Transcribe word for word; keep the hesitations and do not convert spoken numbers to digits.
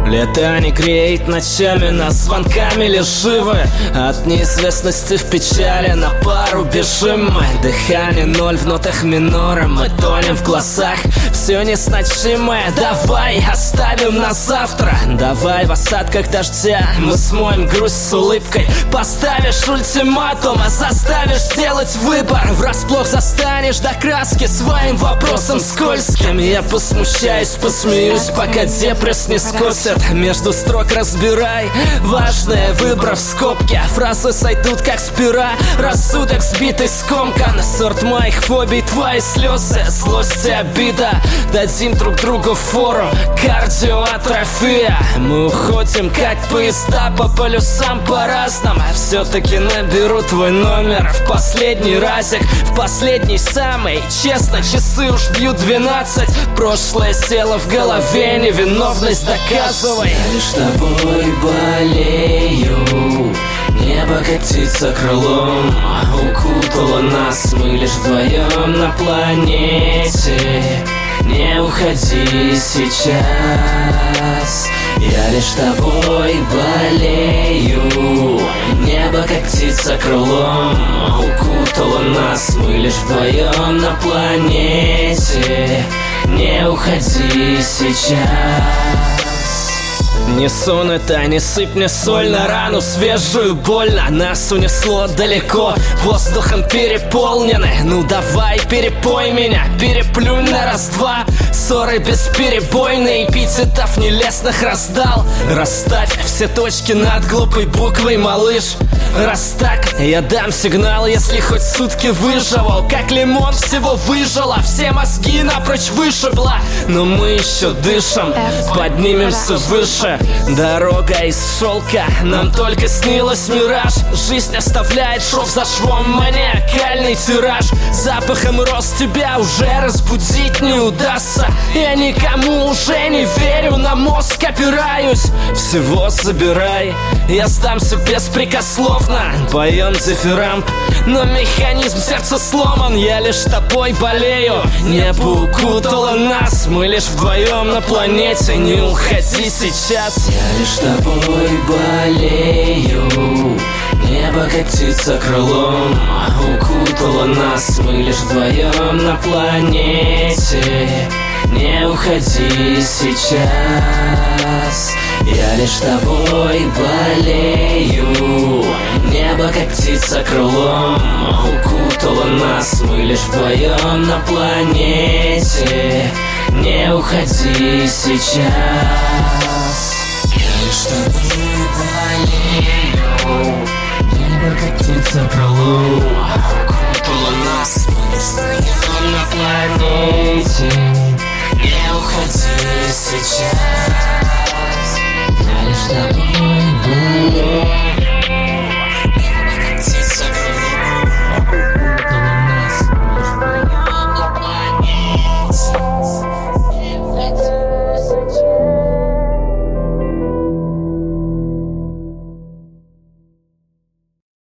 Лето не греет ночами, нас звонками ли живы. От неизвестности в печали на пару бежим мы. Дыхание ноль в нотах минора, мы тонем в глазах. Все несначимое, давай оставим на завтра. Давай в осадках дождя мы смоем грусть с улыбкой. Поставишь ультиматум, а заставишь сделать выбор. Врасплох застанешь до краски своим вопросом скользким. Я посмущаюсь, посмеюсь, пока депресс не скосит. Между строк разбирай важное, выбрав скобки. Фразы сойдут как с пера, рассудок сбитый скомкан. Сорт моих фобий, твои слезы, злость и обида. Дадим друг другу фору, кардиоатрофия. Мы уходим как поезда по полюсам по-разному. Все-таки наберу твой номер в последний разик, в последний самый. Честно, часы уж бьют двенадцать. Прошлое село в голове, невиновность доказывай. Я лишь тобой болею. Небо катится крылом, укутало нас, мы лишь вдвоем на планете. Не уходи сейчас. Я лишь тобой болею. Небо как птица крылом, укутало нас, мы лишь вдвоем на планете. Не уходи сейчас. Не сон это, не сыпь мне соль на рану свежую, больно. Нас унесло далеко, воздухом переполнены. Ну давай, перепой меня, переплюнь на раз-два. Ссоры бесперебойные, эпитетов нелестных раздал. Расставь все точки над глупой буквой, малыш. Раз так, я дам сигнал, если хоть сутки выживал. Как лимон всего выжила, все мозги напрочь вышибла. Но мы еще дышим, поднимемся выше. Дорога из шелка, нам только снилась мираж. Жизнь оставляет шов за швом, маниакальный тираж. Запахом роз тебя уже разбудить не удастся. Я никому уже не верю, на мозг опираюсь. Всего забирай, я сдамся беспрекословно. Поем дифирамб, но механизм сердца сломан. Я лишь тобой болею. Небо укутало нас, мы лишь вдвоем на планете. Не уходи сейчас. Я лишь тобой болею. Небо как птица крылом, укутало нас, мы лишь вдвоем на планете. Не уходи сейчас. Я лишь тобой болею. Небо как птица крылом, укутало нас, мы лишь вдвоем на планете. Не уходи сейчас. Я лишь тобой болею. Небо как птица крылом, укутало нас, мы лишь вдвоем на планете. Не уходи сейчас. Я лишь тобой болею.